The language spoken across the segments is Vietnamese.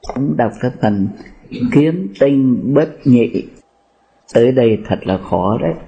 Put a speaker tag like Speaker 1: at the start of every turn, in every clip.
Speaker 1: Cũng đọc cái phần kiến tinh bất nhị. Tới đây thật là khó đấy.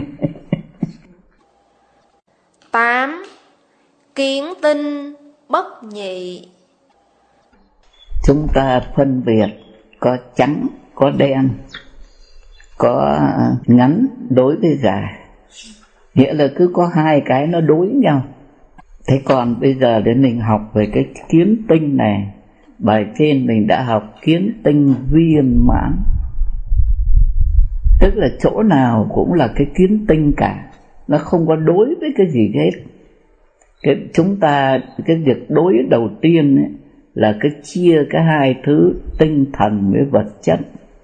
Speaker 2: 8. Kiến tinh bất nhị.
Speaker 1: Chúng ta phân biệt có trắng, có đen, có ngắn đối với dài. Nghĩa là cứ có hai cái nó đối nhau. Thế còn bây giờ đến mình học về cái kiến tinh này, bài trên mình đã học kiến tinh viên mãn, tức là chỗ nào cũng là cái kiến tinh cả, nó không có đối với cái gì hết. Cái việc đối đầu tiên ấy, là cái chia cái hai thứ tinh thần với vật chất.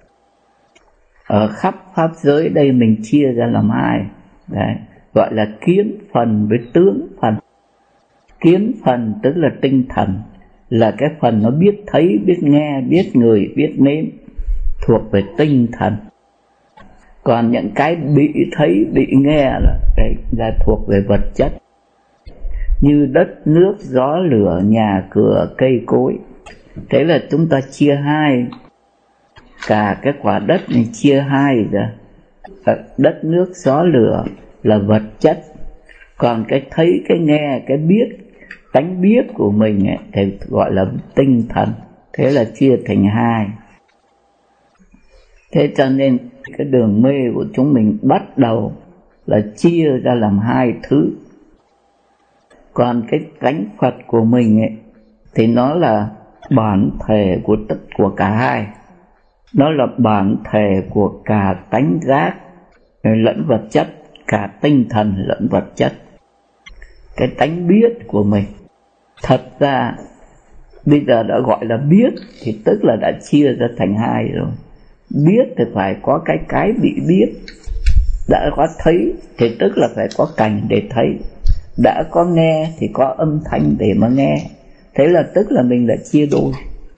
Speaker 1: Ở khắp pháp giới đây mình chia ra làm hai. Đấy, gọi là kiến phần với tướng phần. Kiến phần tức là tinh thần, là cái phần nó biết thấy, biết nghe, biết người, biết nếm, thuộc về tinh thần. Còn những cái bị thấy, bị nghe là thuộc về vật chất, như đất, nước, gió, lửa, nhà, cửa, cây, cối. Thế là chúng ta chia hai, cả cái quả đất này chia hai ra. Đất, nước, gió, lửa là vật chất, còn cái thấy, cái nghe, cái biết, tánh biết của mình ấy, thì gọi là tinh thần. Thế là chia thành hai. Thế cho nên cái đường mê của chúng mình bắt đầu là chia ra làm hai thứ. Còn cái tánh Phật của mình ấy, thì nó là bản thể của cả hai. Nó là bản thể của cả tánh giác lẫn vật chất, cả tinh thần lẫn vật chất. Cái tánh biết của mình, thật ra bây giờ đã gọi là biết thì tức là đã chia ra thành hai rồi. Biết thì phải có cái bị biết. Đã có thấy thì tức là phải có cảnh để thấy. Đã có nghe thì có âm thanh để mà nghe. Thế là tức là mình đã chia đôi.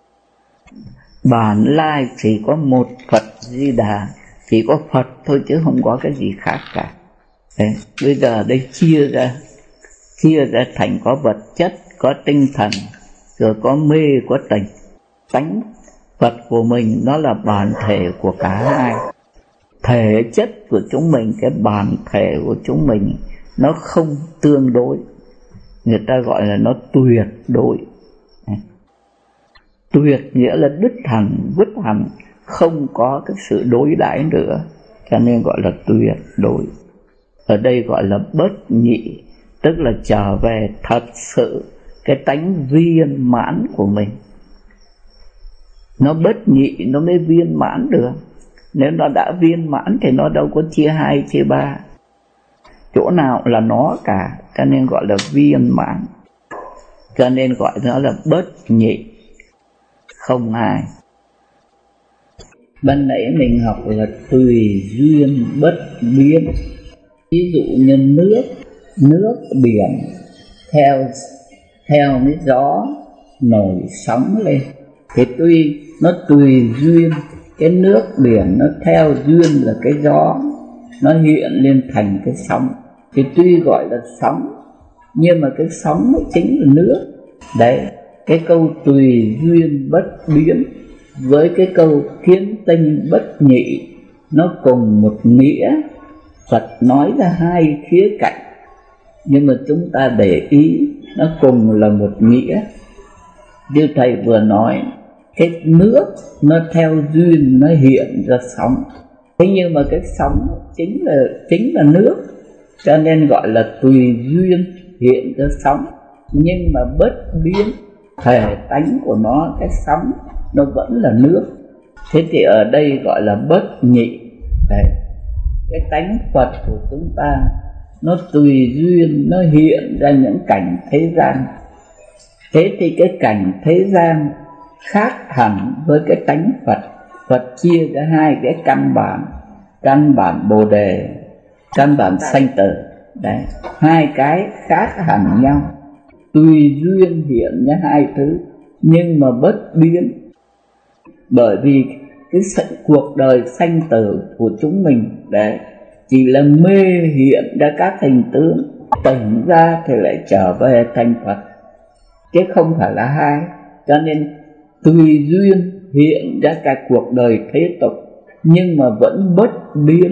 Speaker 1: Bản lai chỉ có một Phật Di Đà, chỉ có Phật thôi chứ không có cái gì khác cả. Đấy, bây giờ đây chia ra thành có vật chất, có tinh thần, rồi có mê, có tình. Tánh Phật của mình nó là bản thể của cả hai. Thể chất của chúng mình, cái bản thể của chúng mình nó không tương đối. Người ta gọi là nó tuyệt đối. Tuyệt nghĩa là đứt hẳn, vứt hẳn, không có cái sự đối đãi nữa, cho nên gọi là tuyệt đối. Ở đây gọi là bất nhị, tức là trở về thật sự cái tánh viên mãn của mình. Nó bất nhị nó mới viên mãn được. Nếu nó đã viên mãn thì nó đâu có chia hai, chia ba. Chỗ nào là nó cả, cho nên gọi là viên mãn. Cho nên gọi nó là bất nhị, không hai. Ban nãy mình học là tùy duyên bất biến. Ví dụ như nước biển theo cái gió nổi sóng lên, thì tuy nó tùy duyên, cái nước biển nó theo duyên là cái gió, nó hiện lên thành cái sóng, thì tuy gọi là sóng nhưng mà cái sóng nó chính là nước. Đấy, cái câu tùy duyên bất biến với cái câu kiến tinh bất nhị nó cùng một nghĩa. Phật nói ra hai khía cạnh, nhưng mà chúng ta để ý nó cùng là một nghĩa. Như thầy vừa nói, cái nước nó theo duyên nó hiện ra sóng, thế nhưng mà cái sóng chính là nước, cho nên gọi là tùy duyên hiện ra sóng, nhưng mà bất biến, thể tánh của nó, cái sóng nó vẫn là nước. Thế thì ở đây gọi là bất nhị. Đấy, cái tánh Phật của chúng ta nó tùy duyên nó hiện ra những cảnh thế gian. Thế thì cái cảnh thế gian khác hẳn với cái tánh Phật. Phật chia ra hai cái căn bản Bồ Đề, căn bản sanh tử. Đấy, hai cái khác hẳn nhau, tùy duyên hiện ra hai thứ nhưng mà bất biến. Bởi vì cái cuộc đời sanh tử của chúng mình đấy chỉ là mê hiện ra các hình tướng, tỉnh ra thì lại trở về thành Phật, chứ không phải là hai. Cho nên tùy duyên hiện ra cả cuộc đời thế tục, nhưng mà vẫn bất biến.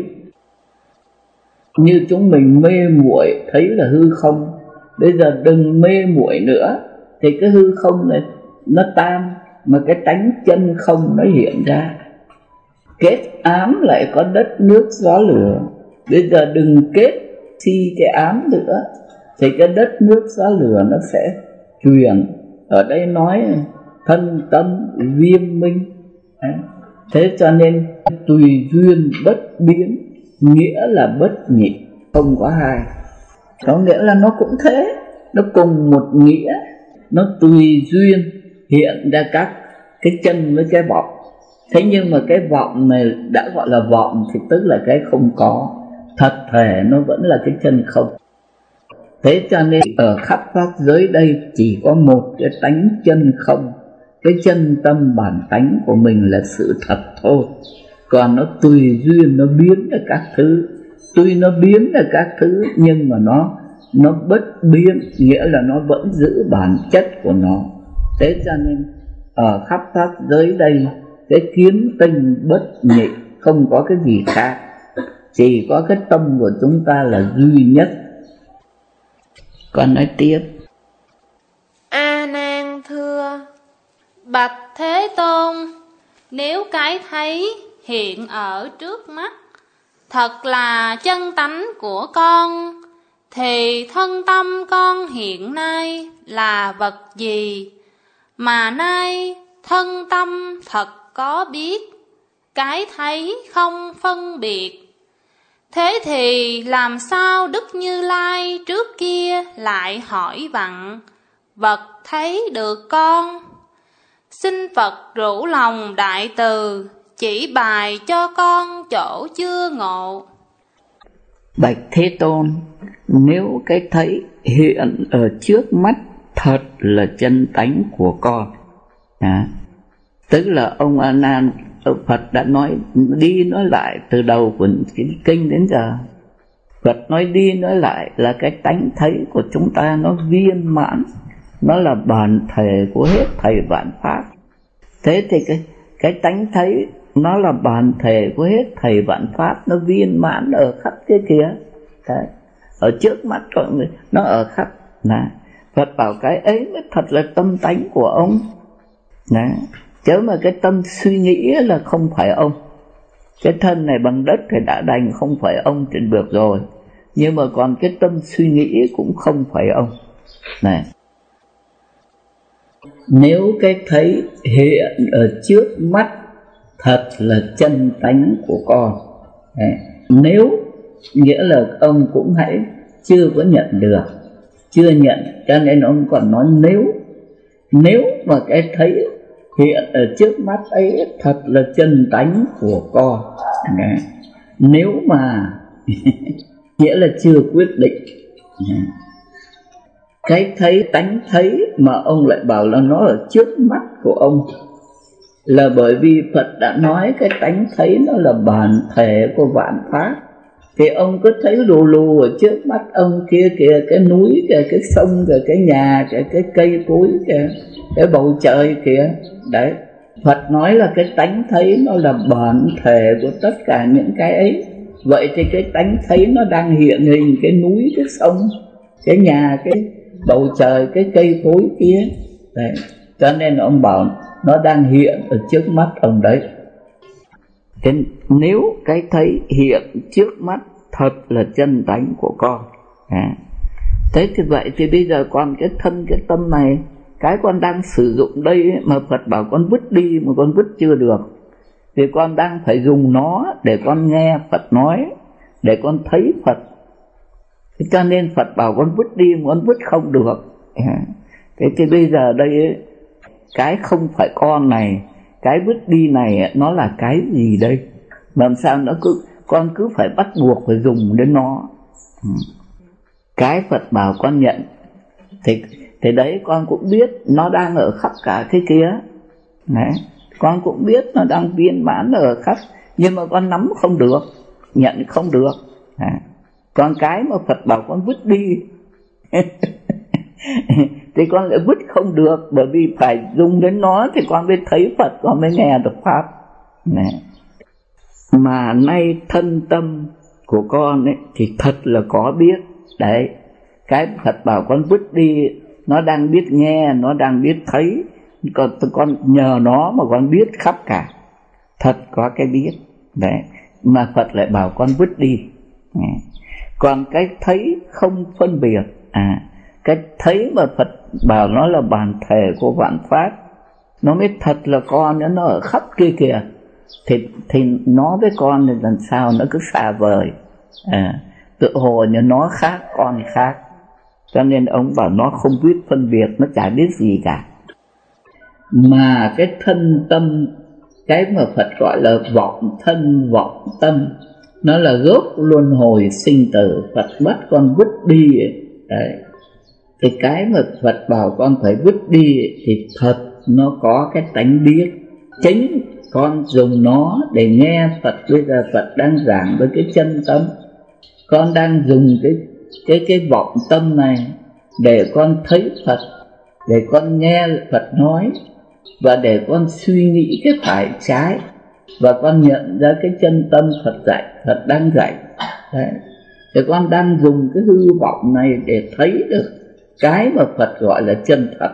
Speaker 1: Như chúng mình mê muội thấy là hư không, bây giờ đừng mê muội nữa, thì cái hư không này nó tan, mà cái tánh chân không nó hiện ra. Kết ám lại có đất nước gió lửa, bây giờ đừng kết si cái ám nữa, thì cái đất nước gió lửa nó sẽ truyền. Ở đây nói thân tâm viêm minh. Thế cho nên tùy duyên bất biến, nghĩa là bất nhị, không có hai. Có nghĩa là nó cũng thế, nó cùng một nghĩa, nó tùy duyên hiện ra các cái chân với cái vọng. Thế nhưng mà cái vọng này đã gọi là vọng thì tức là cái không có, thật thể nó vẫn là cái chân không. Thế cho nên ở khắp pháp giới đây chỉ có một cái tánh chân không, cái chân tâm bản tánh của mình là sự thật thôi. Còn nó tùy duyên nó biến ra các thứ, tuy nó biến ra các thứ nhưng mà nó bất biến, nghĩa là nó vẫn giữ bản chất của nó. Thế cho nên ở khắp pháp giới đây cái kiến tinh bất nhị, không có cái gì khác, chỉ có cái tâm của chúng ta là duy nhất. Con nói tiếp.
Speaker 3: A Nan thưa: Bạch Thế Tôn, nếu cái thấy hiện ở trước mắt thật là chân tánh của con, thì thân tâm con hiện nay là vật gì? Mà nay thân tâm thật có biết, cái thấy không phân biệt. Thế thì làm sao Đức Như Lai trước kia lại hỏi vặn: Vật thấy được con? Xin Phật rủ lòng đại từ, chỉ bài cho con chỗ chưa ngộ.
Speaker 1: Bạch Thế Tôn, nếu cái thấy hiện ở trước mắt thật là chân tánh của con, tức là ông A Nan, Phật đã nói đi nói lại từ đầu của cái kinh đến giờ. Phật nói đi nói lại là cái tánh thấy của chúng ta nó viên mãn, nó là bản thể của hết thảy vạn pháp. Thế thì cái tánh thấy nó là bản thể của hết thảy vạn pháp, nó viên mãn ở khắp cái kia. Đấy, ở trước mắt nó ở khắp. Phật bảo cái ấy mới thật là tâm tánh của ông. Đấy, chứ mà cái tâm suy nghĩ là không phải ông. Cái thân này bằng đất thì đã đành không phải ông thì được rồi, nhưng mà còn cái tâm suy nghĩ cũng không phải ông. Này, nếu cái thấy hiện ở trước mắt thật là chân tánh của con, nếu nghĩa là ông cũng hãy chưa có nhận được, chưa nhận, cho nên ông còn nói nếu mà cái thấy hiện ở trước mắt ấy thật là chân tánh của con. Nếu mà nghĩa là chưa quyết định. Cái thấy tánh thấy mà ông lại bảo là nó ở trước mắt của ông, là bởi vì Phật đã nói cái tánh thấy nó là bản thể của vạn pháp. Thì ông cứ thấy lù lù ở trước mắt ông kia kìa, cái núi kìa, cái sông kìa, cái nhà kìa, cái cây cối kìa, cái bầu trời kìa. Đấy, Phật nói là cái tánh thấy nó là bản thể của tất cả những cái ấy. Vậy thì cái tánh thấy nó đang hiện hình cái núi, cái sông, cái nhà, cái bầu trời, cái cây cối kia. Đấy, cho nên ông bảo nó đang hiện ở trước mắt ông đấy. Thế nếu cái thấy hiện trước mắt thật là chân tánh của con, thế thì vậy thì bây giờ còn cái thân cái tâm này, cái con đang sử dụng đây ấy, mà Phật bảo con vứt đi mà con vứt chưa được, thì con đang phải dùng nó để con nghe Phật nói, để con thấy Phật. Cho nên Phật bảo con vứt đi mà con vứt không được. Thế thì bây giờ đây ấy, cái không phải con này, cái vứt đi này nó là cái gì đây? Làm sao nó con cứ phải bắt buộc phải dùng đến nó. Cái Phật bảo con nhận thì đấy con cũng biết nó đang ở khắp cả cái kia. Đấy, con cũng biết nó đang viên mãn ở khắp, nhưng mà con nắm không được, nhận không được. Còn cái mà Phật bảo con vứt đi thì con lại vứt không được, bởi vì phải dùng đến nó thì con mới thấy Phật, con mới nghe được Pháp. Này. Mà nay thân tâm của con ấy thì thật là có biết. Đấy, cái Phật bảo con vứt đi, nó đang biết nghe, nó đang biết thấy, con nhờ nó mà con biết khắp cả. Thật có cái biết. Đấy, mà Phật lại bảo con vứt đi. Còn cái thấy không phân biệt, cái thấy mà Phật bảo nó là bản thể của vạn pháp, nó mới thật là con, nó ở khắp kia kìa. Thì nó với con thì làm sao nó cứ xa vời, tự hồ như nó khác, con khác. Cho nên ông bảo nó không biết phân biệt, nó chả biết gì cả. Mà cái thân tâm, cái mà Phật gọi là vọng thân vọng tâm, nó là gốc luân hồi sinh tử. Phật bắt con vứt đi đấy. Thì cái mà Phật bảo con phải vứt đi thì thật nó có cái tánh biết. Chính con dùng nó để nghe Phật. Bây giờ Phật đang giảng với cái chân tâm, con đang dùng cái vọng tâm này để con thấy Phật, để con nghe Phật nói, và để con suy nghĩ cái phải trái, và con nhận ra cái chân tâm Phật dạy, Phật đang dạy. Đấy. Thì con đang dùng cái hư vọng này để thấy được cái mà Phật gọi là chân thật.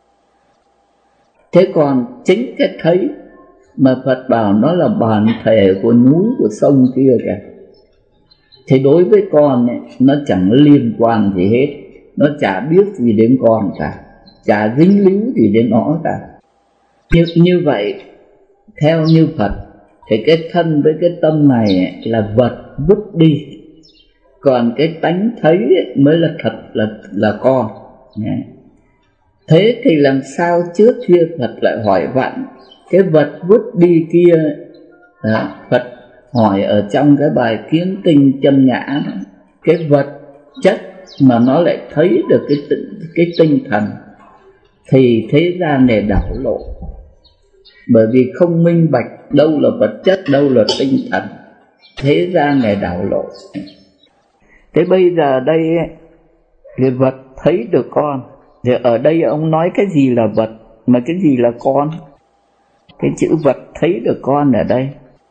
Speaker 1: Thế còn chính cái thấy mà Phật bảo nó là bản thể của núi, của sông kia kìa, thì đối với con ấy, nó chẳng liên quan gì hết. Nó chả biết gì đến con cả, chả dính líu gì đến nó cả. Như vậy, theo như Phật, thì cái thân với cái tâm này ấy, là vật vứt đi. Còn cái tánh thấy ấy, mới là thật, là con. Thế thì làm sao trước kia Phật lại hỏi vặn cái vật vứt đi kia? Phật hỏi ở trong cái bài Kiến Tinh Chân Nhã, cái vật chất mà nó lại thấy được cái tinh thần, thì thế gian này đảo lộn. Bởi vì không minh bạch đâu là vật chất, đâu là tinh thần, thế gian này đảo lộn. Thế bây giờ đây thì vật thấy được con, thì ở đây ông nói cái gì là vật mà cái gì là con? Cái chữ vật thấy được con ở đây.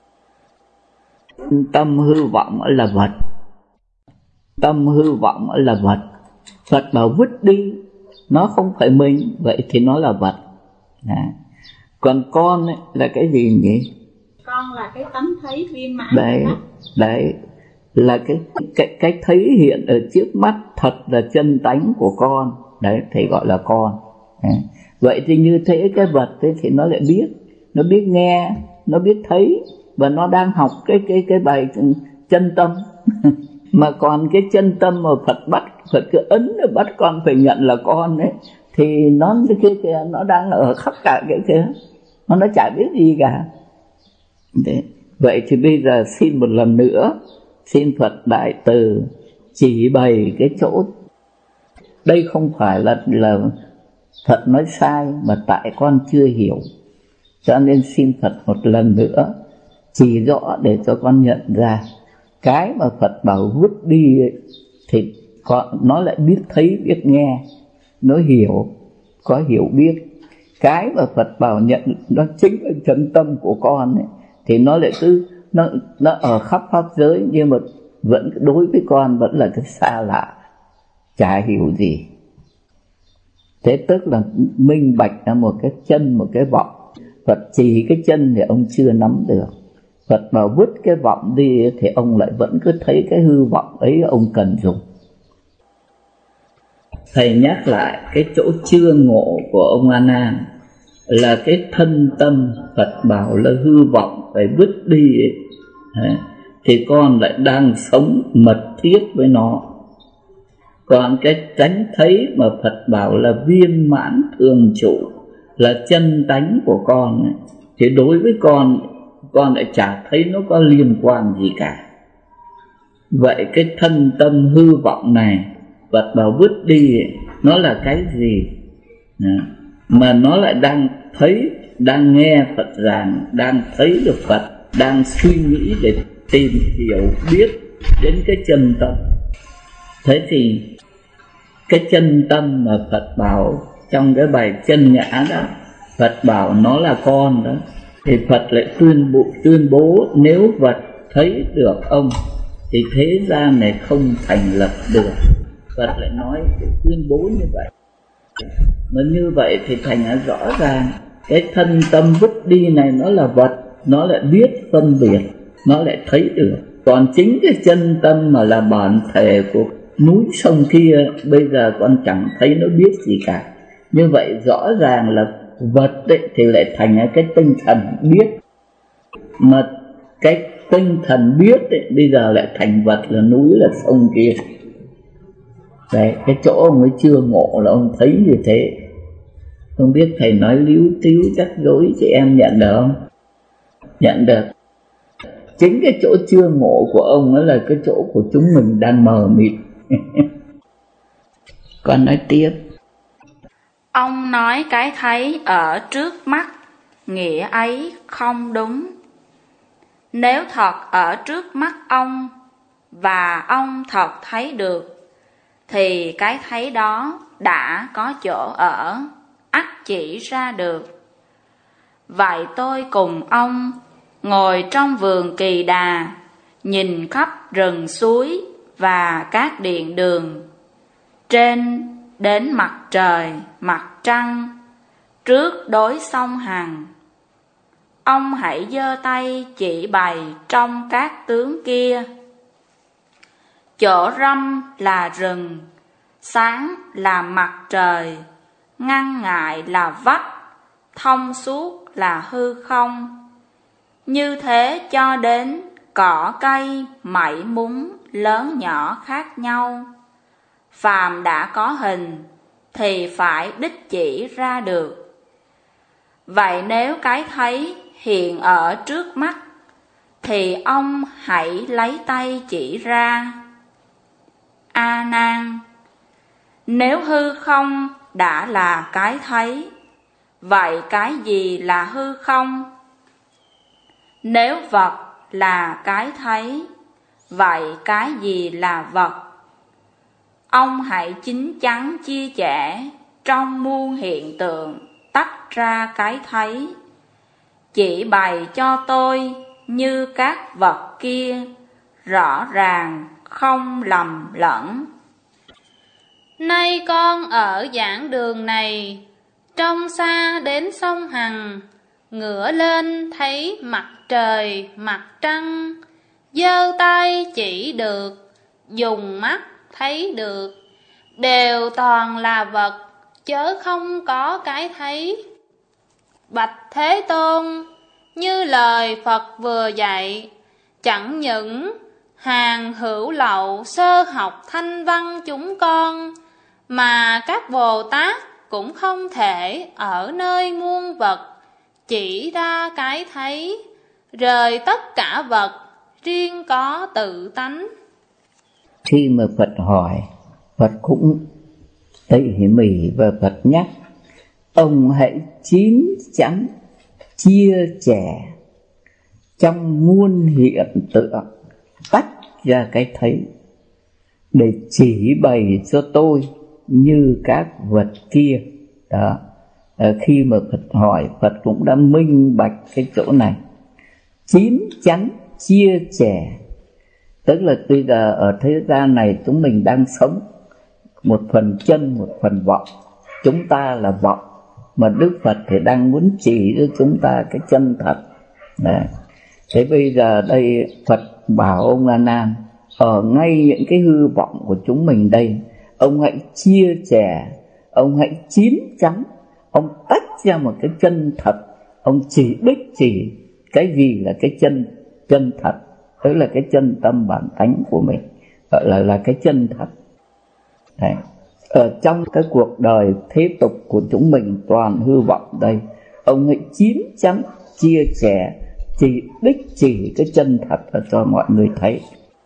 Speaker 1: Tâm hư vọng là vật, tâm hư vọng là vật. Phật bảo vứt đi, nó không phải mình, vậy thì nó là vật. Còn con ấy, là cái gì nhỉ?
Speaker 4: Con là cái tánh thấy viên mãn.
Speaker 1: Đấy là cái thấy hiện ở trước mắt, thật là chân tánh của con. Đấy, thầy gọi là con. Vậy thì như thế cái vật ấy, thì nó lại biết, nó biết nghe, nó biết thấy, và nó đang học cái bài chân tâm. Mà còn cái chân tâm mà Phật cứ ấn bắt con phải nhận là con ấy, thì nó kia nó đang ở khắp cả cái kia, nó chả biết gì cả. Đấy. Vậy thì bây giờ xin một lần nữa, xin Phật Đại Từ chỉ bày cái chỗ. Đây không phải là Phật nói sai, mà tại con chưa hiểu. Cho nên xin Phật một lần nữa chỉ rõ để cho con nhận ra cái mà Phật bảo vứt đi ấy, thì nó lại biết thấy, biết nghe, nó hiểu, có hiểu biết. Cái mà Phật bảo nhận nó chính là chân tâm của con ấy, thì nó lại cứ nó ở khắp pháp giới, nhưng mà vẫn đối với con vẫn là cái xa lạ, chả hiểu gì. Thế tức là minh bạch là một cái chân, một cái vọng. Phật chỉ cái chân thì ông chưa nắm được. Phật bảo vứt cái vọng đi thì ông lại vẫn cứ thấy cái hư vọng ấy ông cần dùng. Thầy nhắc lại cái chỗ chưa ngộ của ông A Nan là cái thân tâm Phật bảo là hư vọng phải vứt đi ấy. Thì con lại đang sống mật thiết với nó. Còn cái tánh thấy mà Phật bảo là viên mãn thường trụ, là chân tánh của con ấy, thì đối với con lại chả thấy nó có liên quan gì cả. Vậy cái thân tâm hư vọng này Phật bảo vứt đi ấy, nó là cái gì? Mà nó lại đang thấy, đang nghe Phật giảng, đang thấy được Phật, đang suy nghĩ để tìm hiểu biết đến cái chân tâm. Thế thì Cái chân tâm mà Phật bảo trong cái bài chân ngã đó, Phật bảo nó là con đó, thì Phật lại tuyên bố nếu vật thấy được ông thì thế gian này không thành lập được. Phật lại nói tuyên bố như vậy. Mà như vậy thì thành ra rõ ràng cái thân tâm vứt đi này nó là vật, nó lại biết phân biệt, nó lại thấy được. Còn chính cái chân tâm mà là bản thể của núi sông kia, bây giờ con chẳng thấy nó biết gì cả. Như vậy rõ ràng là vật ấy, thì lại thành ra cái tinh thần biết. Mà cái tinh thần biết ấy, bây giờ lại thành vật là núi là sông kia. Đấy, cái chỗ ông ấy chưa ngộ là ông thấy như thế. Không biết thầy nói líu tíu chắc dối chị em nhận được không? Nhận được. Chính cái chỗ chưa ngộ của ông đó là cái chỗ của chúng mình đang mờ mịt. Con nói tiếp.
Speaker 3: Ông nói cái thấy ở trước mắt, nghĩa ấy không đúng. Nếu thật ở trước mắt ông và ông thật thấy được, thì cái thấy đó đã có chỗ ở, ắt chỉ ra được. Vậy tôi cùng ông ngồi trong vườn Kỳ Đà, nhìn khắp rừng suối và các điện đường, trên đến mặt trời, mặt trăng, trước đối sông Hằng. Ông hãy giơ tay chỉ bày trong các tướng kia. Chỗ râm là rừng, sáng là mặt trời, ngăn ngại là vách, thông suốt là hư không. Như thế cho đến cỏ cây, mảy múng, lớn nhỏ khác nhau. Phàm đã có hình thì phải đích chỉ ra được. Vậy nếu cái thấy hiện ở trước mắt, thì ông hãy lấy tay chỉ ra. A Nan, nếu hư không đã là cái thấy, vậy cái gì là hư không? Nếu vật là cái thấy, vậy cái gì là vật? Ông hãy chín chắn chia sẻ trong muôn hiện tượng, tách ra cái thấy, chỉ bày cho tôi như các vật kia, rõ ràng không lầm lẫn. Nay con ở giảng đường này, trông xa đến sông Hằng, ngửa lên thấy mặt trời, mặt trăng, giơ tay chỉ được, dùng mắt thấy được, đều toàn là vật, chớ không có cái thấy. Bạch Thế Tôn, như lời Phật vừa dạy, chẳng những hàng hữu lậu sơ học thanh văn chúng con, mà các Bồ Tát cũng không thể ở nơi muôn vật chỉ ra cái thấy, rời tất cả vật, riêng có tự tánh.
Speaker 1: Khi mà Phật hỏi, Phật cũng tỉ mỉ và Phật nhắc ông hãy chín chắn chia sẻ trong muôn hiện tượng, tách ra cái thấy để chỉ bày cho tôi như các vật kia. Đó, khi mà Phật hỏi, Phật cũng đã minh bạch cái chỗ này. Chín chắn chia sẻ, tức là bây giờ ở thế gian này chúng mình đang sống một phần chân, một phần vọng. Chúng ta là vọng, mà Đức Phật thì đang muốn chỉ cho chúng ta cái chân thật. Đấy. Thế bây giờ đây Phật bảo ông A Nan, ở ngay những cái hư vọng của chúng mình đây, ông hãy chia sẻ, ông hãy chín chắn, ông tách ra một cái chân thật, ông chỉ đích chỉ cái gì là cái chân thật, tức là cái chân tâm bản tánh của mình, gọi là cái chân thật. Đấy. Ở trong cái cuộc đời thế tục của chúng mình toàn hư vọng đây, ông hãy chín chắn chia sẻ, chỉ đích chỉ cái chân thật cho mọi người thấy.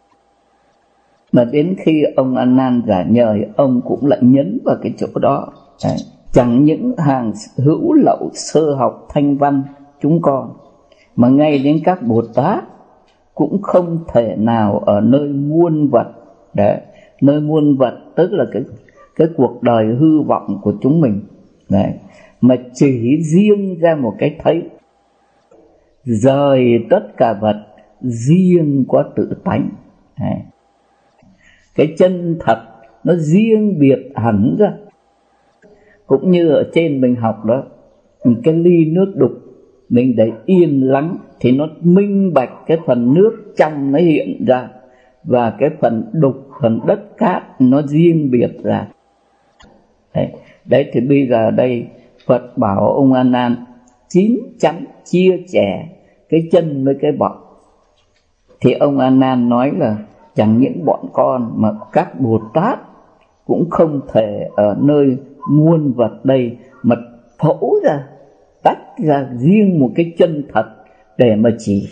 Speaker 1: Mà đến khi ông A Nan giả nhời, ông cũng lại nhấn vào cái chỗ đó. Đấy. Chẳng những hàng hữu lậu sơ học thanh văn chúng con, mà ngay đến các Bồ Tát cũng không thể nào ở nơi muôn vật. Đấy. Nơi muôn vật tức là cái cuộc đời hư vọng của chúng mình. Đấy. Mà chỉ riêng ra một cái thấy, rời tất cả vật, riêng có tự tánh. Đấy. Cái chân thật nó riêng biệt hẳn ra. Cũng như ở trên mình học đó, cái ly nước đục mình để yên lắng thì nó minh bạch cái phần nước trong nó hiện ra, và cái phần đục, phần đất cát nó riêng biệt ra. Đấy thì bây giờ đây Phật bảo ông A Nan chín chắn chia sẻ cái chân với cái bọc. Thì ông A Nan nói là chẳng những bọn con mà các Bồ Tát cũng không thể ở nơi muôn vật đây mà phẫu ra, tách ra riêng một cái chân thật để mà chỉ.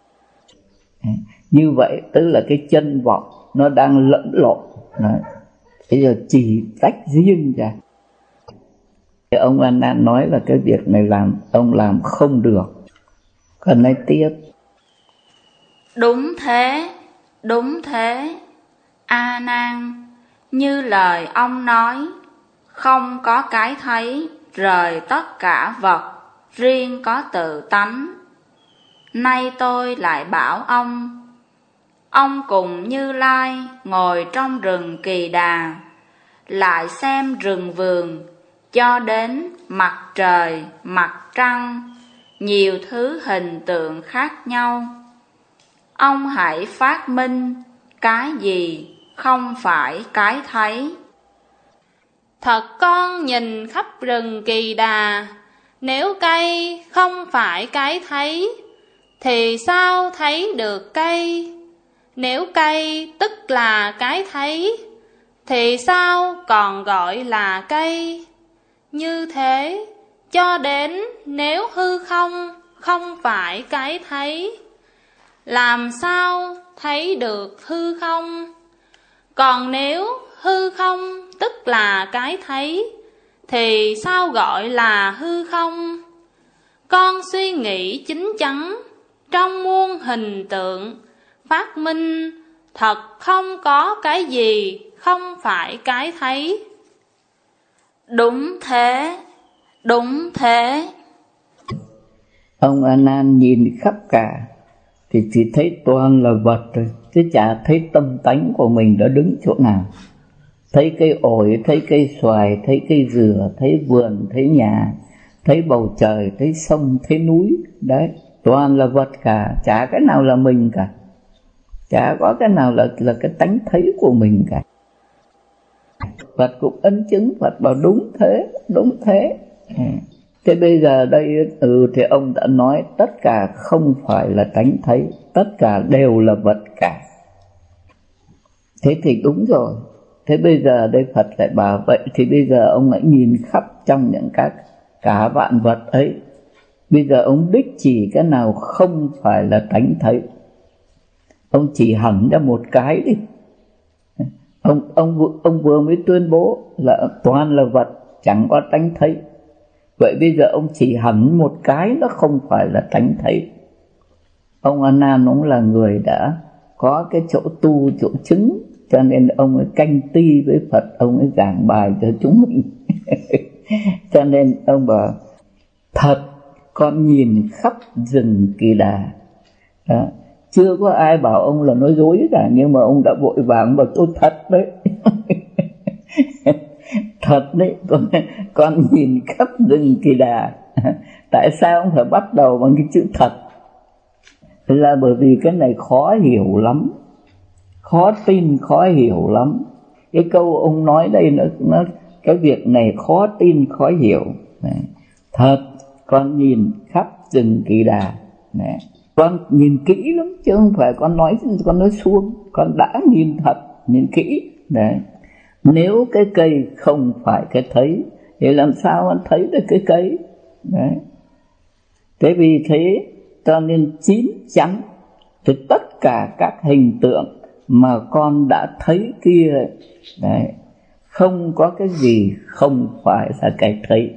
Speaker 1: Như vậy tức là cái chân vọng nó đang lẫn lộn. Bây giờ chỉ tách riêng ra. Thì ông A Nan nói là cái việc này ông làm không được. Còn nói tiếp.
Speaker 3: Đúng thế, A Nan, như lời ông nói, không có cái thấy rời tất cả vật, riêng có tự tánh. Nay tôi lại bảo ông cùng Như Lai ngồi trong rừng Kỳ Đà, lại xem rừng vườn, cho đến mặt trời, mặt trăng, nhiều thứ hình tượng khác nhau. Ông hãy phát minh cái gì không phải cái thấy. Thật con nhìn khắp rừng Kỳ Đà, nếu cây không phải cái thấy, thì sao thấy được cây? Nếu cây tức là cái thấy, thì sao còn gọi là cây? Như thế, cho đến nếu hư không phải cái thấy, làm sao thấy được hư không? Còn nếu hư không tức là cái thấy, thì sao gọi là hư không? Con suy nghĩ chín chắn, trong muôn hình tượng, phát minh thật không có cái gì không phải cái thấy. Đúng thế.
Speaker 1: Ông A Nan nhìn khắp cả thì chỉ thấy toàn là vật thôi, chứ chả thấy tâm tánh của mình đã đứng chỗ nào. Thấy cây ổi, thấy cây xoài, thấy cây dừa, thấy vườn, thấy nhà, thấy bầu trời, thấy sông, thấy núi. Đấy, toàn là vật cả, chả cái nào là mình cả, chả có cái nào là cái tánh thấy của mình cả. Phật cũng ấn chứng, Phật bảo đúng thế. Thế bây giờ đây thì ông đã nói tất cả không phải là tánh thấy, tất cả đều là vật cả. Thế thì đúng rồi. Thế bây giờ đây Phật lại bảo vậy thì bây giờ ông hãy nhìn khắp trong những cả vạn vật ấy. Bây giờ ông đích chỉ cái nào không phải là tánh thấy. Ông chỉ hẳn ra một cái đi. Ông vừa mới tuyên bố là toàn là vật, chẳng có tánh thấy. Vậy bây giờ ông chỉ hẳn một cái nó không phải là tánh thấy. Ông A Nan cũng là người đã có cái chỗ tu, chỗ chứng, cho nên ông ấy canh ti với Phật, ông ấy giảng bài cho chúng mình. Cho nên ông bảo thật con nhìn khắp rừng Kỳ Đà. Đó. Chưa có ai bảo ông là nói dối cả, nhưng mà ông đã vội vàng bảo tôi thật đấy. Thật đấy, con nhìn khắp rừng Kỳ Đà. Tại sao ông phải bắt đầu bằng cái chữ thật? Là bởi vì cái này khó hiểu lắm, khó tin, khó hiểu lắm. Cái câu ông nói đây nó cái việc này khó tin, khó hiểu. Thật con nhìn khắp rừng Kỳ Đà. Con nhìn kỹ lắm, chứ không phải con nói suông. Con đã nhìn thật, nhìn kỹ. Đấy. Nếu cái cây không phải cái thấy, thì làm sao con thấy được cái cây? Đấy. Thế vì thế cho nên chín chắn, thì tất cả các hình tượng mà con đã thấy kia, đấy, không có cái gì không phải là cái thấy.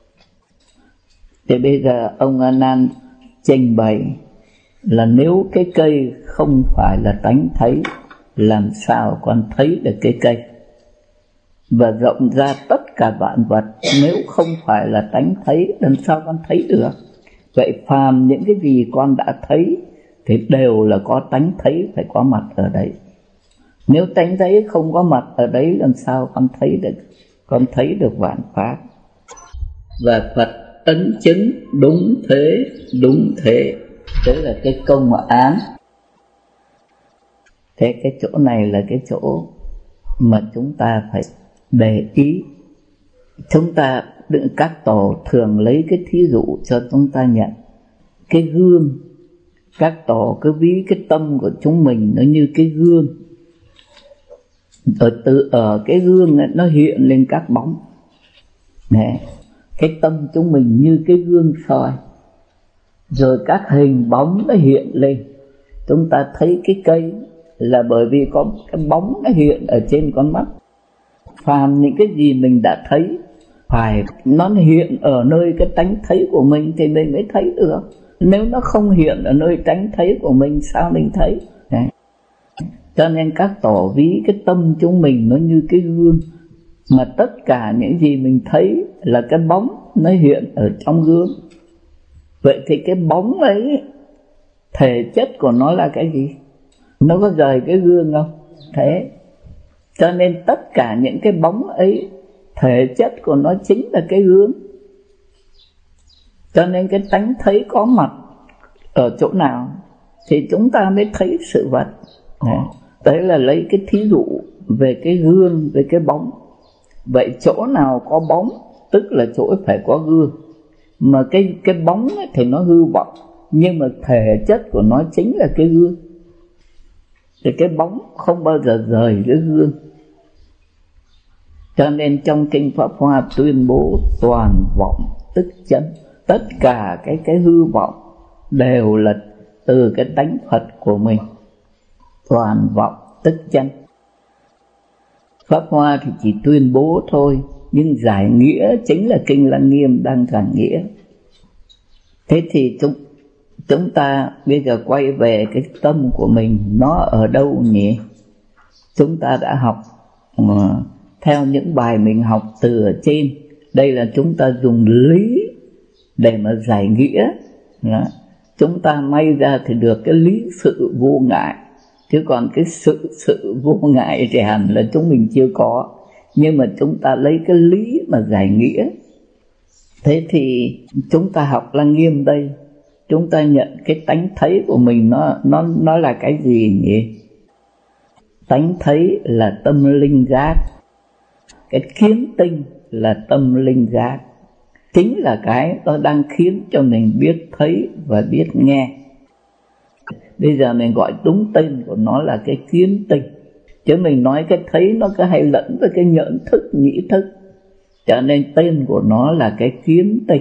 Speaker 1: Thì bây giờ ông A Nan trình bày là nếu cái cây không phải là tánh thấy, làm sao con thấy được cái cây? và rộng ra tất cả vạn vật. Nếu không phải là tánh thấy, làm sao con thấy được? Vậy phàm những cái gì con đã thấy thì đều là có tánh thấy phải có mặt ở đấy. Nếu tánh thấy không có mặt ở đấy, làm sao con thấy được? Con thấy được vạn pháp. Và Phật ấn chứng đúng thế, đúng thế. Đấy là cái câu mà án. Thế cái chỗ này là cái chỗ mà chúng ta phải để ý. Chúng ta các tổ thường lấy cái thí dụ cho chúng ta nhận. Cái gương, các tổ cứ ví cái tâm của chúng mình nó như cái gương. Ở cái gương ấy, nó hiện lên các bóng. Nè, cái tâm chúng mình như cái gương soi, rồi các hình bóng nó hiện lên. Chúng ta thấy cái cây là bởi vì có cái bóng nó hiện ở trên con mắt. Phàm những cái gì mình đã thấy phải nó hiện ở nơi cái tánh thấy của mình thì mình mới thấy được. Nếu nó không hiện ở nơi tánh thấy của mình, sao mình thấy? Đấy. Cho nên các tổ ví cái tâm chúng mình nó như cái gương, mà tất cả những gì mình thấy là cái bóng nó hiện ở trong gương. Vậy thì cái bóng ấy, thể chất của nó là cái gì? Nó có rời cái gương không? Thế cho nên tất cả những cái bóng ấy, thể chất của nó chính là cái gương. Cho nên cái tánh thấy có mặt ở chỗ nào thì chúng ta mới thấy sự vật. Đấy là lấy cái thí dụ về cái gương, về cái bóng. Vậy chỗ nào có bóng tức là chỗ phải có gương. Mà cái bóng ấy thì nó hư vọng, nhưng mà thể chất của nó chính là cái gương. Thì cái bóng không bao giờ rời cái gương. Cho nên trong Kinh Pháp Hoa tuyên bố toàn vọng tức chân. Tất cả cái hư vọng đều là từ cái tánh Phật của mình. Toàn vọng tức chân. Pháp Hoa thì chỉ tuyên bố thôi, nhưng giải nghĩa chính là Kinh Lăng Nghiêm đang giải nghĩa. Thế thì chúng ta bây giờ quay về cái tâm của mình, nó ở đâu nhỉ? Chúng ta đã học theo những bài mình học từ ở trên. Đây là chúng ta dùng lý để mà giải nghĩa. Đó. Chúng ta may ra thì được cái lý sự vô ngại. Chứ còn cái sự vô ngại thì hẳn là chúng mình chưa có. Nhưng mà chúng ta lấy cái lý mà giải nghĩa. Thế thì chúng ta học Lăng Nghiêm đây, chúng ta nhận cái tánh thấy của mình nó là cái gì nhỉ? Tánh thấy là tâm linh giác. Cái kiến tinh là tâm linh giác. Chính là cái nó đang khiến cho mình biết thấy và biết nghe. Bây giờ mình gọi đúng tên của nó là cái kiến tinh. Chứ mình nói cái thấy nó cứ hay lẫn với cái nhẫn thức, nhĩ thức. Cho nên tên của nó là cái kiến tinh.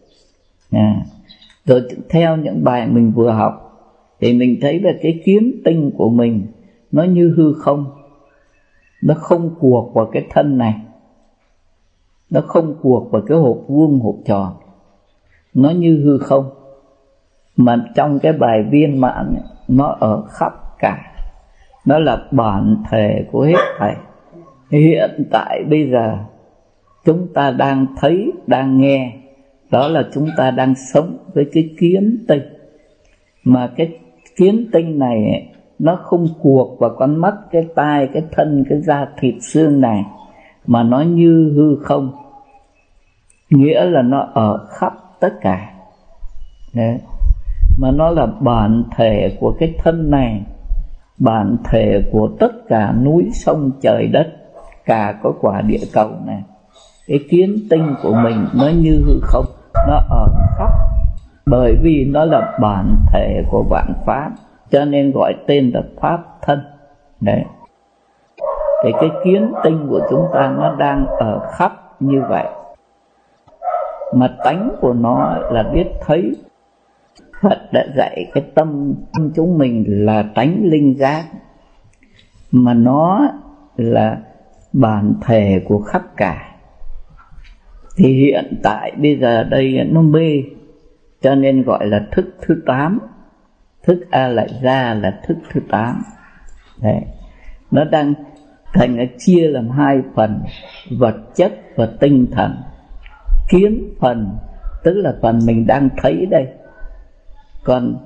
Speaker 1: Rồi theo những bài mình vừa học thì mình thấy là cái kiến tinh của mình nó như hư không. Nó không cuộc vào cái thân này, nó không cuộc vào cái hộp vuông hộp tròn. Nó như hư không. Mà trong cái bài viên mãn nó ở khắp cả. Nó là bản thể của hết thảy. Hiện tại bây giờ chúng ta đang thấy, đang nghe, đó là chúng ta đang sống với cái kiến tinh. Mà cái kiến tinh này nó không cuộc vào con mắt, cái tai, cái thân, cái da thịt xương này, mà nó như hư không. Nghĩa là nó ở khắp tất cả. Đấy. Mà nó là bản thể của cái thân này, bản thể của tất cả núi sông trời đất, cả cái quả địa cầu này. Cái kiến tinh của mình nó như hư không, nó ở khắp. Bởi vì nó là bản thể của vạn pháp, cho nên gọi tên là pháp thân. Đấy. Thì cái kiến tinh của chúng ta nó đang ở khắp như vậy. Mà tánh của nó là biết thấy. Phật đã dạy cái tâm chúng mình là tánh linh giác, mà nó là bản thể của khắp cả. Thì hiện tại bây giờ đây nó mê, cho nên gọi là thức thứ 8. Thức A Lại Gia là thức thứ 8. Đấy. Nó đang thành là chia làm hai phần, vật chất và tinh thần. Kiến phần tức là phần mình đang thấy đây, còn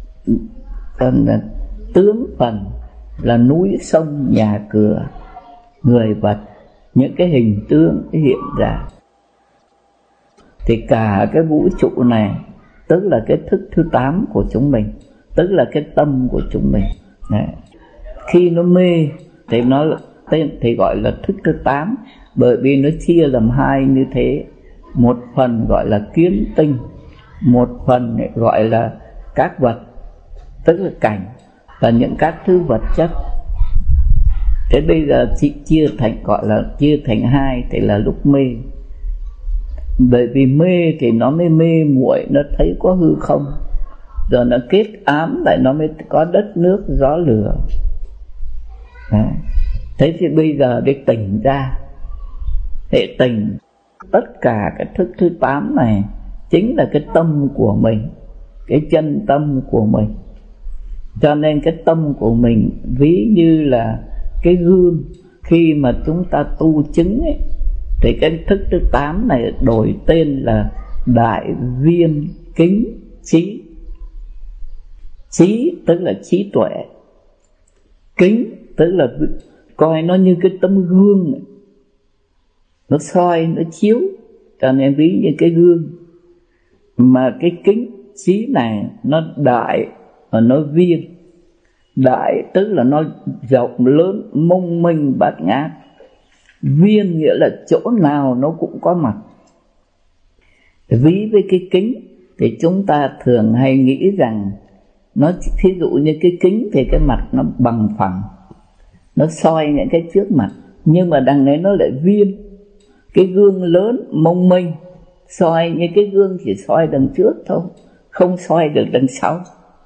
Speaker 1: tướng phần là núi sông nhà cửa, người vật, những cái hình tướng hiện ra. Thì cả cái vũ trụ này tức là cái thức thứ 8 của chúng mình, tức là cái tâm của chúng mình. Đấy. Khi nó mê thì nó thì gọi là thức thứ 8, bởi vì nó chia làm hai như thế. Một phần gọi là kiến tinh, một phần gọi là các vật, tức là cảnh và những các thứ vật chất. Thế bây giờ chị chia thành hai thì là lúc mê. Bởi vì mê thì nó mới mê muội, nó thấy có hư không, rồi nó kết ám lại, nó mới có đất nước gió lửa. Đấy. Thế thì bây giờ để tỉnh ra, để tỉnh, tất cả cái thức thứ 8 này chính là cái tâm của mình, cái chân tâm của mình. Cho nên cái tâm của mình ví như là cái gương. Khi mà chúng ta tu chứng ấy, thì cái thức thứ 8 này đổi tên là đại viên kính trí. Trí tức là trí tuệ, kính tức là coi nó như cái tấm gương này. Nó soi, nó chiếu, cho nên ví như cái gương. Mà cái kính trí này nó đại và nó viên. Đại tức là nó rộng lớn, mông minh bát ngát. Viên nghĩa là chỗ nào nó cũng có mặt. Ví với cái kính thì chúng ta thường hay nghĩ rằng nó, thí dụ như cái kính thì cái mặt nó bằng phẳng, nó soi những cái trước mặt. Nhưng mà đằng này nó lại viên, cái gương lớn mông minh, soi như cái gương chỉ soi đằng trước thôi, không soi được đằng sau.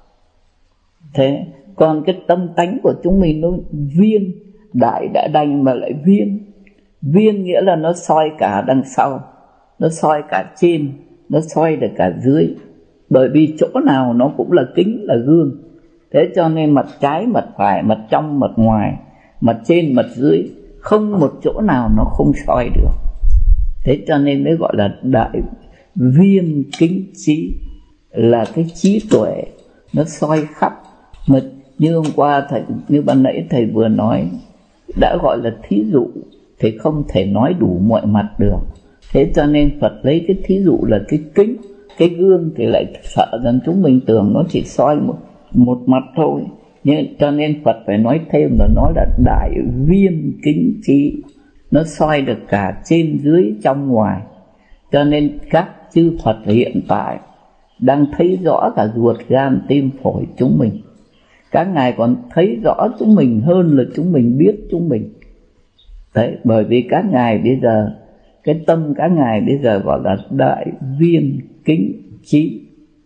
Speaker 1: Thế còn cái tâm tánh của chúng mình nó viên, đại đã đành mà lại viên. Viên nghĩa là nó soi cả đằng sau, nó soi cả trên, nó soi được cả dưới. Bởi vì chỗ nào nó cũng là kính, là gương. Thế cho nên mặt trái, mặt phải, mặt trong, mặt ngoài, mặt trên, mặt dưới, không một chỗ nào nó không soi được. Thế cho nên mới gọi là đại viên kính trí, là cái trí tuệ nó soi khắp. Mà như hôm qua thầy, như ban nãy thầy vừa nói, đã gọi là thí dụ thì không thể nói đủ mọi mặt được. Thế cho nên Phật lấy cái thí dụ là cái kính, cái gương thì lại sợ rằng chúng mình tưởng nó chỉ soi một mặt thôi. Nhưng cho nên Phật phải nói thêm là nó là đại viên kính trí, nó soi được cả trên dưới trong ngoài. Cho nên các chư Phật hiện tại đang thấy rõ cả ruột gan tim phổi chúng mình. Các ngài còn thấy rõ chúng mình hơn là chúng mình biết chúng mình. Đấy, bởi vì các ngài bây giờ, cái tâm các ngài bây giờ gọi là đại viên kính trí.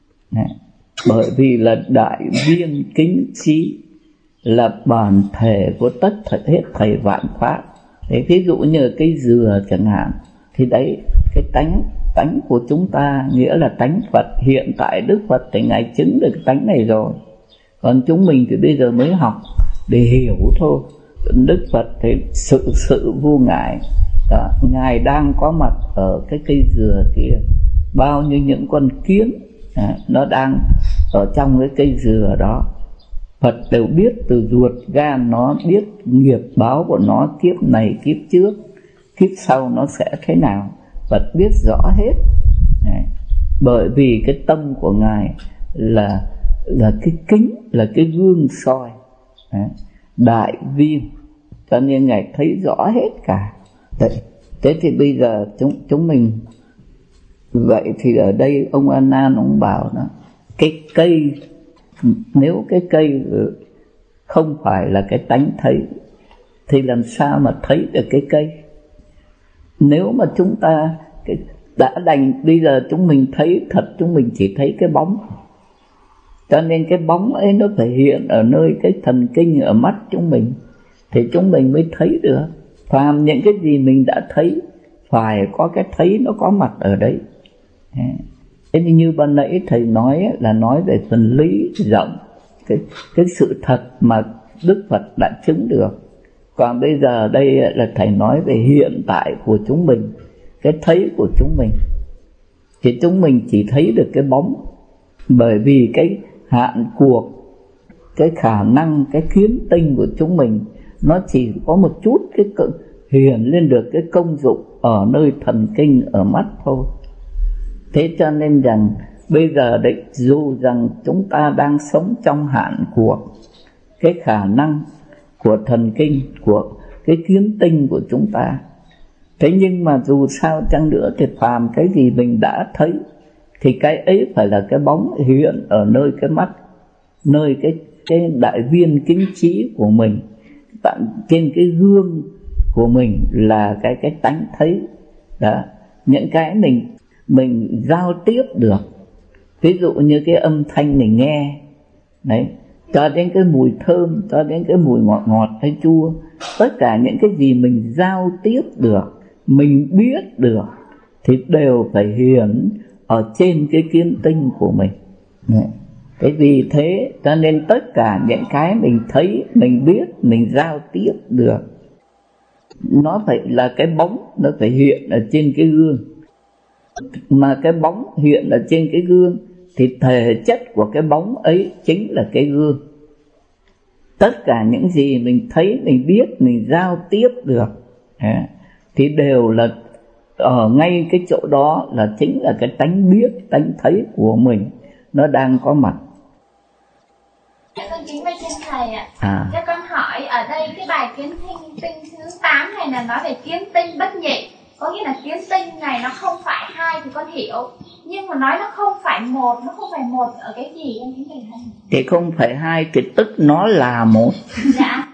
Speaker 1: Bởi vì là đại viên kính trí là bản thể của tất hết thảy vạn pháp. Thế ví dụ như cây dừa chẳng hạn, thì đấy, cái tánh của chúng ta nghĩa là tánh Phật. Hiện tại Đức Phật thì ngài chứng được cái tánh này rồi, còn chúng mình thì bây giờ mới học để hiểu thôi. Đức Phật thì sự vô ngại đó, ngài đang có mặt ở cái cây dừa kia. Bao nhiêu những con kiến nó đang ở trong cái cây dừa đó. Phật đều biết từ ruột gan nó, biết nghiệp báo của nó, kiếp này kiếp trước, kiếp sau nó sẽ thế nào. Phật biết rõ hết. Bởi vì cái tâm của ngài là cái kính, là cái gương soi, đại viên, cho nên ngài thấy rõ hết cả. Thế thì bây giờ chúng mình vậy thì ở đây ông A Nan ông bảo đó, cái cây, nếu cái cây không phải là cái tánh thấy thì làm sao mà thấy được cái cây? Nếu mà chúng ta đã đành, bây giờ chúng mình thấy thật, chúng mình chỉ thấy cái bóng. Cho nên cái bóng ấy nó phải hiện ở nơi cái thần kinh ở mắt chúng mình thì chúng mình mới thấy được. Phàm những cái gì mình đã thấy phải có cái thấy nó có mặt ở đấy. Thế như ban nãy thầy nói là nói về phần lý rộng, cái sự thật mà Đức Phật đã chứng được. Còn bây giờ đây là thầy nói về hiện tại của chúng mình, cái thấy của chúng mình. Thì chúng mình chỉ thấy được cái bóng, bởi vì cái hạn cuộc, cái khả năng, cái kiến tinh của chúng mình nó chỉ có một chút cái hiện lên được cái công dụng ở nơi thần kinh, ở mắt thôi. Thế cho nên rằng bây giờ đấy, dù rằng chúng ta đang sống trong hạn cuộc, cái khả năng của thần kinh, của cái kiến tinh của chúng ta, thế nhưng mà dù sao chăng nữa thì phàm cái gì mình đã thấy thì cái ấy phải là cái bóng hiện ở nơi cái mắt, nơi cái đại viên kính trí của mình, trên cái gương của mình là cái tánh thấy đó. Những cái mình giao tiếp được, ví dụ như cái âm thanh mình nghe đấy, cho đến cái mùi thơm, cho đến cái mùi ngọt ngọt hay chua, tất cả những cái gì mình giao tiếp được, mình biết được thì đều phải hiện ở trên cái kiến tinh của mình. Cái vì thế cho nên tất cả những cái mình thấy, mình biết, mình giao tiếp được, nó phải là cái bóng, nó phải hiện ở trên cái gương. Mà cái bóng hiện ở trên cái gương thì thể chất của cái bóng ấy chính là cái gương. Tất cả những gì mình thấy, mình biết, mình giao tiếp được thì đều là ở ngay cái chỗ đó, là chính là cái tánh biết, tánh thấy của mình nó đang có mặt.
Speaker 4: Con kính bạch trên thầy ạ. Cho con hỏi ở đây cái bài kiến tinh thứ 8 này là nói về kiến tinh bất nhị, có nghĩa là kiến tinh này nó không phải hai thì con hiểu, nhưng mà nói nó không phải một, nó không phải một ở cái gì con kính thầy?
Speaker 1: Thì không phải hai thì tức nó là một.
Speaker 4: Dạ.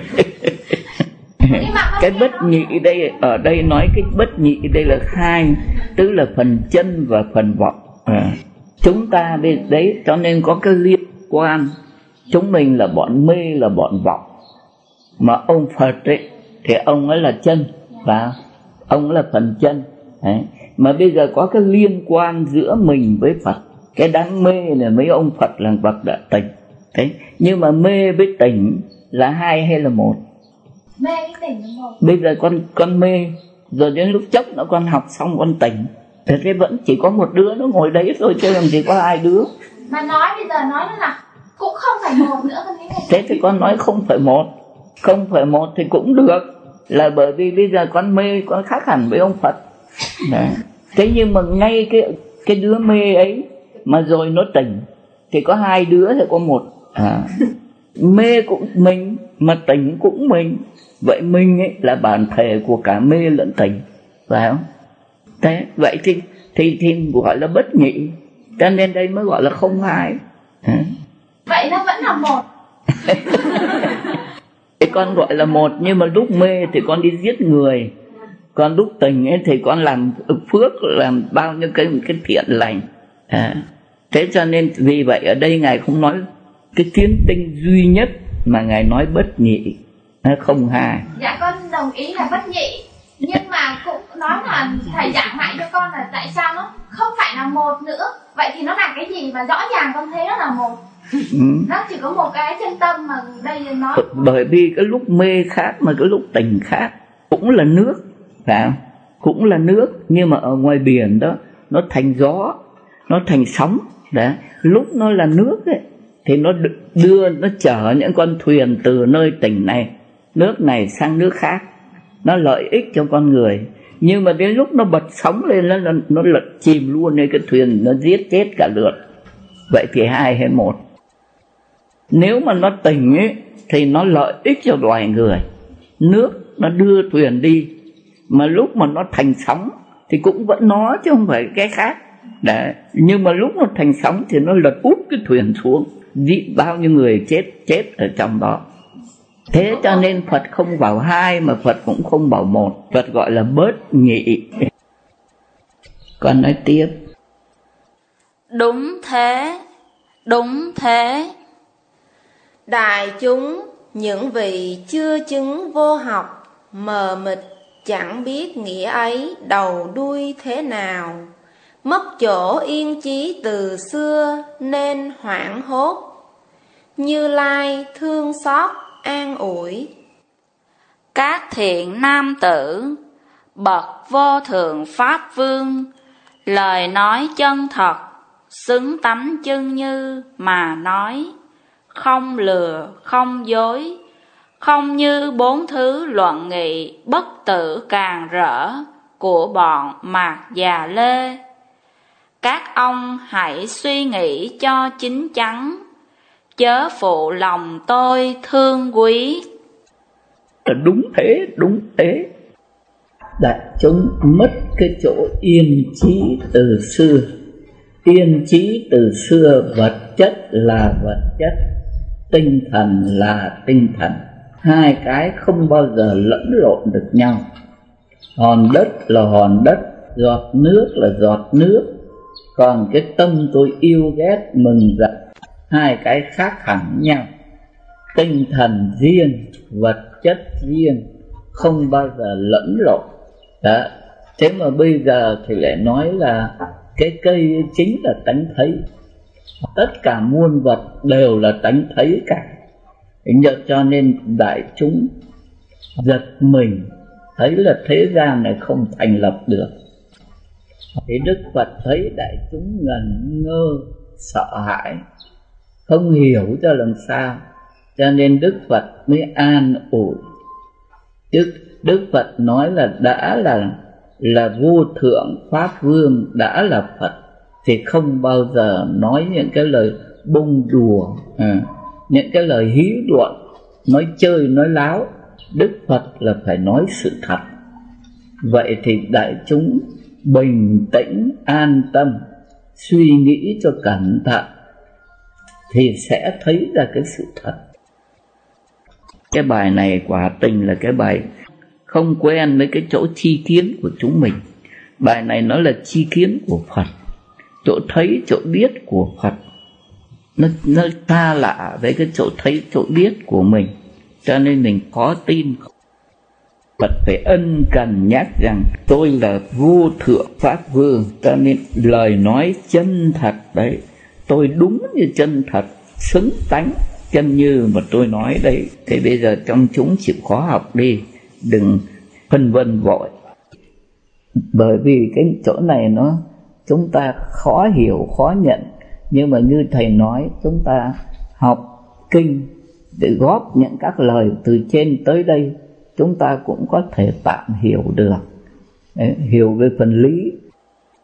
Speaker 1: Cái bất nhị đây, ở đây nói cái bất nhị đây là hai, tức là phần chân và phần vọng. Chúng ta đấy, cho nên có cái liên quan. Chúng mình là bọn mê, là bọn vọng. Mà ông Phật ấy thì ông ấy là chân, và ông là phần chân đấy. Mà bây giờ có cái liên quan giữa mình với Phật. Cái đám mê là mấy ông Phật là bậc đã tỉnh đấy. Nhưng mà mê với tỉnh là hai hay là một?
Speaker 4: Mê với tỉnh là một.
Speaker 1: Bây giờ con mê, rồi đến lúc chốc nữa con học xong con tỉnh, thế vẫn chỉ có một đứa nó ngồi đấy thôi, chứ làm gì có hai đứa.
Speaker 4: Mà nói bây giờ nói nó là cũng không phải một nữa.
Speaker 1: Thế thì con nói không phải một. Không phải một thì cũng được, là bởi vì bây giờ con mê, con khác hẳn với ông Phật đấy. Thế nhưng mà ngay cái đứa mê ấy mà rồi nó tỉnh thì có hai đứa thì có một. Mê cũng mình mà tỉnh cũng mình. Vậy mình ấy là bản thể của cả mê lẫn tỉnh, phải không? Thế vậy thì gọi là bất nhị, cho nên đây mới gọi là không hai.
Speaker 4: Vậy nó vẫn là một.
Speaker 1: Thì con gọi là một, nhưng mà lúc mê thì con đi giết người, còn lúc tỉnh ấy thì con làm phước, làm bao nhiêu cái thiện lành. Thế cho nên vì vậy ở đây Ngài không nói cái kiến tinh duy nhất, mà Ngài nói bất nhị, không hai.
Speaker 4: Dạ con đồng ý là bất nhị, nhưng mà cũng nói là thầy giảng lại cho con là tại sao nó không phải là một nữa. Vậy thì nó là cái gì mà rõ ràng con thấy nó là một? Nó chỉ có một cái chân tâm mà đây nó.
Speaker 1: Bởi vì cái lúc mê khác mà cái lúc tỉnh khác. Cũng là nước, phải không? Cũng là nước, nhưng mà ở ngoài biển đó nó thành gió, nó thành sóng đấy. Lúc nó là nước ấy thì nó nó chở những con thuyền từ nơi tỉnh này, nước này sang nước khác, nó lợi ích cho con người. Nhưng mà đến lúc nó bật sóng lên, nó lật chìm luôn nên cái thuyền nó giết chết cả lượt. Vậy thì hai hay một? Nếu mà nó tỉnh ấy thì nó lợi ích cho loài người, nước nó đưa thuyền đi. Mà lúc mà nó thành sóng thì cũng vẫn nó chứ không phải cái khác đấy. Nhưng mà lúc nó thành sóng thì nó lật úp cái thuyền xuống, giết bao nhiêu người chết ở trong đó. Thế cho nên Phật không bảo hai, mà Phật cũng không bảo một. Phật gọi là bớt nhị. Con nói tiếp.
Speaker 3: Đúng thế, đúng thế.
Speaker 2: Đại chúng, những vị chưa chứng vô học, mờ mịt chẳng biết nghĩa ấy đầu đuôi thế nào, mất chỗ yên chí từ xưa nên hoảng hốt. Như Lai thương xót an ủi,
Speaker 3: Các thiện nam tử, bậc vô thượng pháp vương, lời nói chân thật, xứng tánh chân như mà nói, không lừa, không dối, không như bốn thứ luận nghị bất tử càng rỡ của bọn Mạt Già Lê. Các ông hãy suy nghĩ cho chín chắn, chớ phụ lòng tôi thương quý.
Speaker 1: Đúng thế, đúng thế. Đại chúng mất cái chỗ yên trí từ xưa. Yên trí từ xưa, vật chất là vật chất, tinh thần là tinh thần. Hai cái không bao giờ lẫn lộn được nhau. Hòn đất là hòn đất, giọt nước là giọt nước. Còn cái tâm tôi yêu ghét mừng giận, hai cái khác hẳn nhau. Tinh thần riêng, vật chất riêng, không bao giờ lẫn lộn. Đó. Thế mà bây giờ thì lại nói là cái cây chính là tánh thấy. Tất cả muôn vật đều là tánh thấy cả. Cho nên đại chúng giật mình, thấy là thế gian này không thành lập được. Thì Đức Phật thấy đại chúng ngẩn ngơ, sợ hãi, không hiểu cho làm sao, cho nên Đức Phật mới an ủi. Đức Phật nói là đã là vô thượng pháp vương, đã là Phật thì không bao giờ nói những cái lời bông đùa, những cái lời hí luận, nói chơi nói láo. Đức Phật là phải nói sự thật. Vậy thì đại chúng bình tĩnh, an tâm, suy nghĩ cho cẩn thận thì sẽ thấy ra cái sự thật. Cái bài này quả tình là cái bài không quen với cái chỗ chi kiến của chúng mình. Bài này nó là chi kiến của Phật, chỗ thấy chỗ biết của Phật. Nó xa lạ với cái chỗ thấy chỗ biết của mình, cho nên mình khó tin. Phật phải ân cần nhắc rằng tôi là vô thượng pháp vương, cho nên lời nói chân thật đấy, tôi đúng như chân thật, xứng tánh chân như mà tôi nói đấy. Thế bây giờ trong chúng chịu khó học đi, đừng phân vân vội. Bởi vì cái chỗ này nó chúng ta khó hiểu, khó nhận. Nhưng mà như thầy nói, chúng ta học kinh để góp những các lời từ trên tới đây, chúng ta cũng có thể tạm hiểu được. Đấy, hiểu về phần lý